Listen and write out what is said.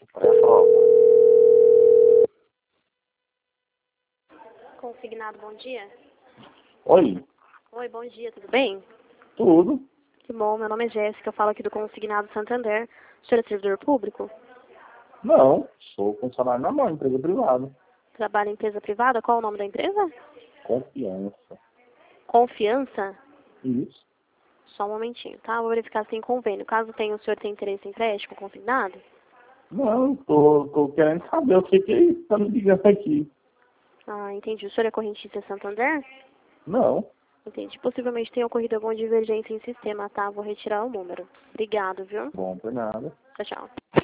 Pré-prova. Consignado, bom dia. Oi, Oi, bom dia, tudo bem? tudo? Que bom, meu nome é Jéssica, eu falo aqui do Consignado Santander. O senhor é servidor público? Não, sou funcionário normal, empresa privada. Trabalha em empresa privada? Qual o nome da empresa? Confiança. Confiança? Isso. Só um momentinho, tá? Vou verificar se tem convênio. Caso tenha, o senhor tenha interesse em empréstimo consignado? Não, tô querendo saber o que é isso, tá me ligando aqui. Ah, entendi. O senhor é correntista Santander? Não, Entendi. Possivelmente tenha ocorrido alguma divergência em sistema, tá? Vou retirar o número. Obrigado, viu? bom por nada. Tchau, tchau.